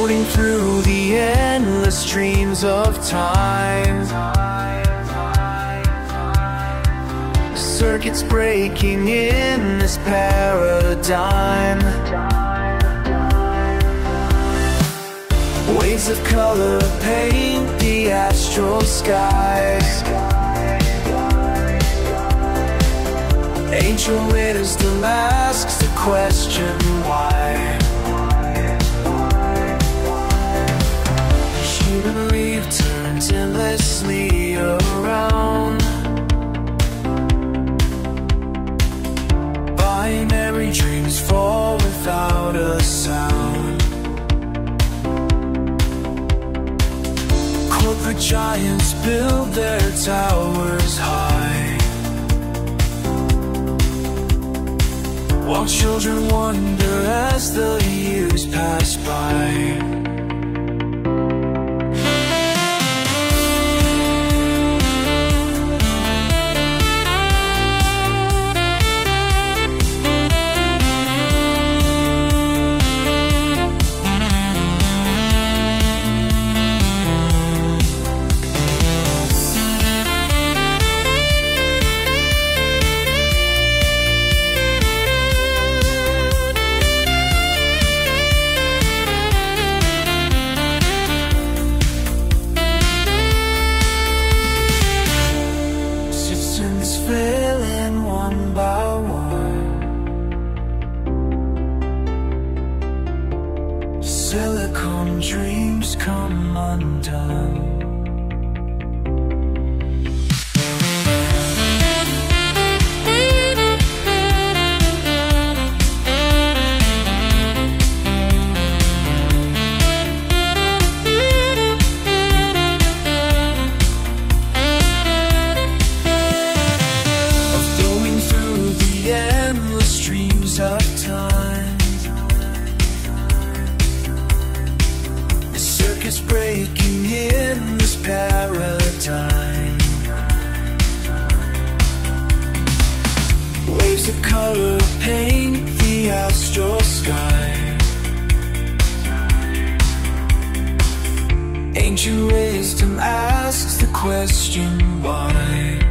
floating through the endless streams of time. Circuits breaking in this paradigm. Waves of color paint the astral skies. Ancient wisdom asks the question why. Human weave turns endlessly around. Binary dreams fall without a sound. Corporate giants build their towers high, while children wonder as the years pass by. Failing one by one. Silicon dreams come undone. Of time, the circuits breaking in this paradigm. Waves of color paint the astral sky. Ancient wisdom asks the question why.